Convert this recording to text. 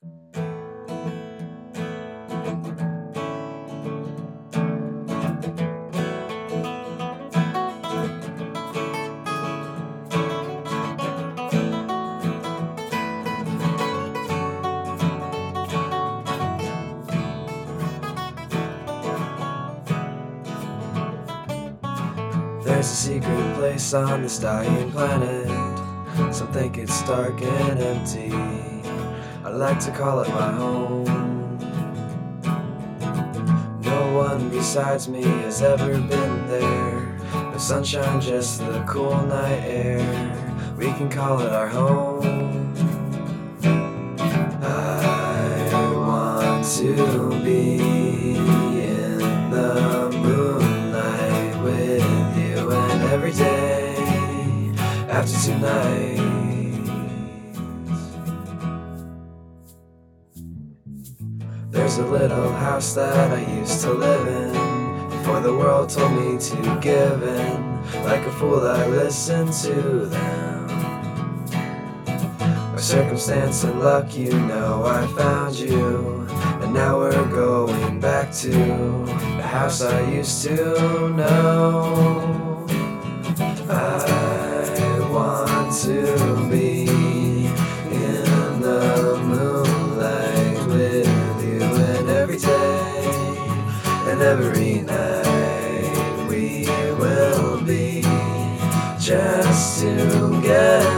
There's a secret place on this dying planet. Some think it's dark and empty. I like to call it my home. No one besides me has ever been there. No sunshine, just the cool night air. We can call it our home. I want to be in the moonlight with you, and every day after tonight, there's a little house that I used to live in before the world told me to give in. Like a fool I listened to them. By circumstance and luck, you know, I found you, and now we're going back to the house I used to know. I want to be in the moonlight with you, and every day and every night we will be just together.